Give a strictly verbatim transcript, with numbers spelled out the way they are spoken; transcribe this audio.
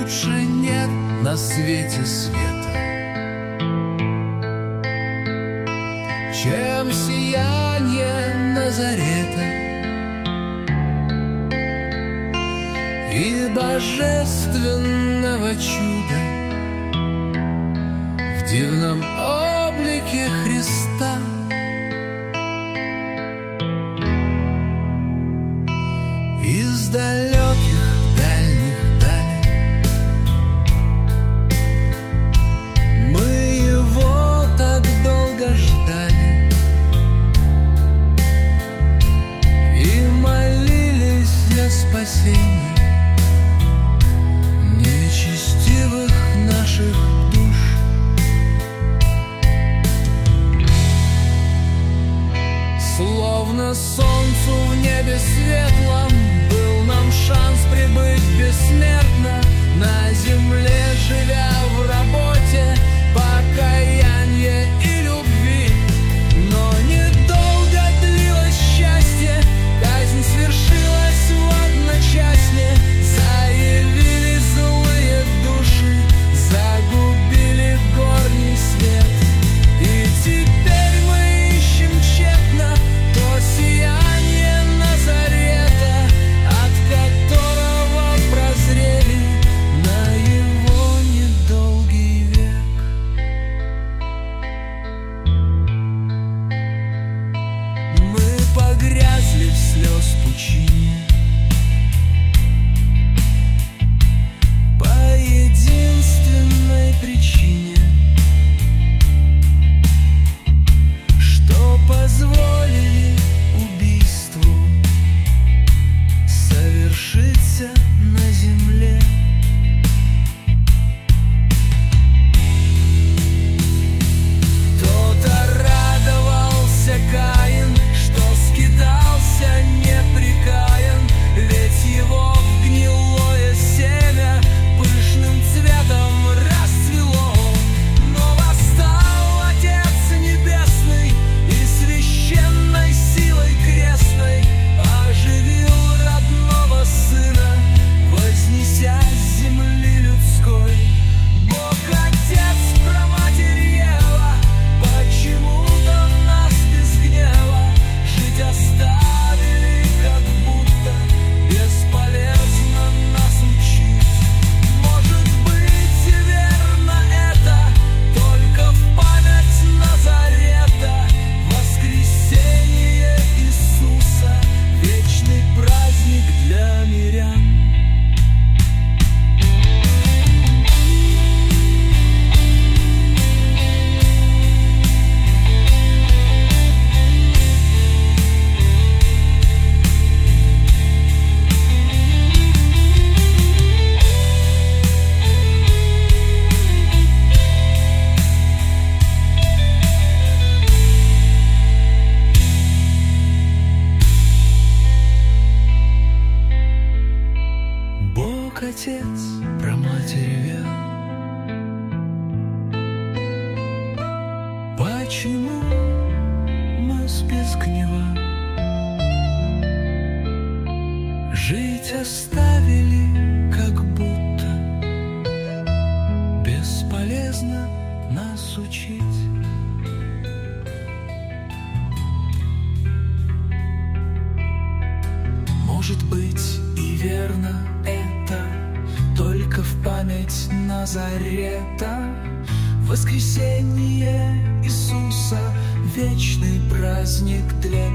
лучше нет на свете света, чем сияние Назарета и божественного чуда в дивном облике Христа. Из далеких дальних далей мы его так долго ждали и молились для спасения нечестивых наших душ. Словно солнцу в небе светлом был нам шанс прибыть бессмертно на земле, живя в работе, покаяния и любви. Но недолго длилось счастье, казнь свершилась в одночасье. Заявили злые души, загубили горний свет. И теперь мы ищем тщетно то сияние Назарета, от которого прозрели на его недолгий век. Мы погрязли в слез пучине по единственной причине, что позволили убийству совершиться на земле. Кто-то радовался Каин, что скитался непрекаян, ведь его в гнилое семя пышным цветом расцвело. Но восстал Отец Небесный и священной силой крестной оживил родного Сына, вознеся с земли людской. Бог Отец проматерь Ева, почему-то нас без гнева жить оставили, как будто бесполезно нас учить. Может быть, и верно это, только в память Назарета, воскресение Иисуса, вечный праздник для мирян. Бог Отец проматерь вел, почему мы с без гнева жить оставили, как будто бесполезно нас учить. Может быть, и верно это, только в память Назарета, воскресение Иисуса, вечный праздник для